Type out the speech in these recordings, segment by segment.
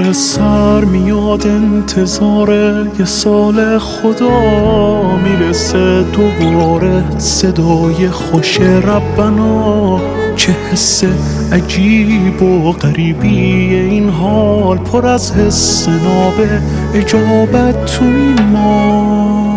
داره سر میاد انتظار یه سال خدا میرسه دوباره صدای خوش ربنا. چه حس عجیب و غریبیه این حال، پر از حس نابه اجابت تو این ما.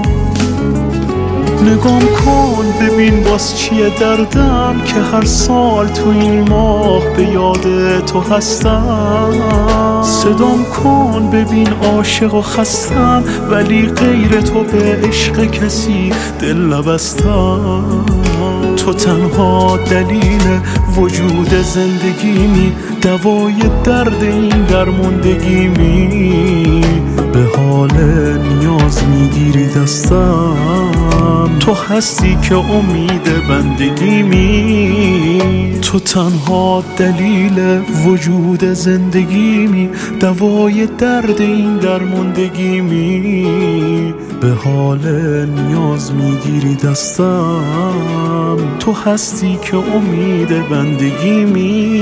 نگام کن ببین باز چیه دردم که هر سال تو این ماه به یاد تو هستم. صدام کن ببین عاشق و خستم، ولی غیر تو به عشق کسی دل نبستم. تو تنها دلیل وجود زندگیمی، دوای درد این درموندگیمی. به حال نیاز میگیری دستم، تو هستی که امید بندگیمی. تو تنها دلیل وجود زندگیمی، دوای درد این درموندگیمی. به حال نیاز میگیری دستم، تو هستی که امید بندگیمی.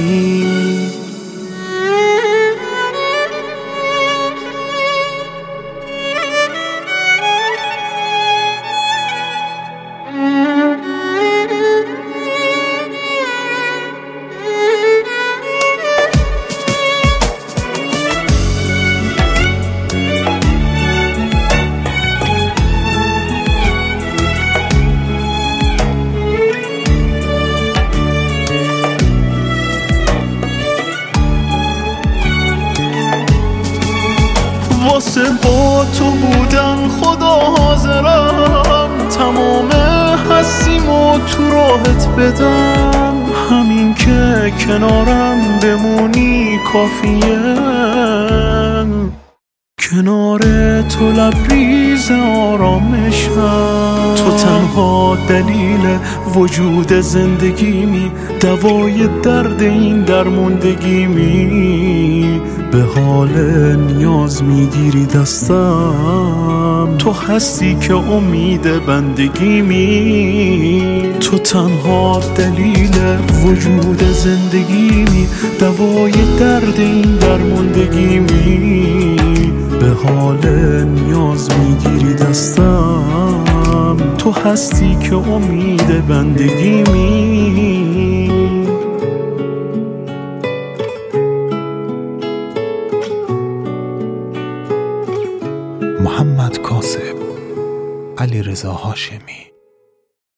واسه با تو بودن خدا حاضرم، تمام هستیمو تو راحت بدم. همین که کنارم بمونی کافیه، کنار تو لبریز آرامشم. تو تنها دلیل وجود زندگیمی، دوای درد این درموندگیمی. به حال نیاز میگیری دستم، تو هستی که امید بندگیمی. تو تنها دلیل وجود زندگیمی، دوای درد این درموندگیمی. به حال نیاز میگیری دستم، تو هستی که امید بندگیمی. محمد کاسب، علیرضا هاشمی.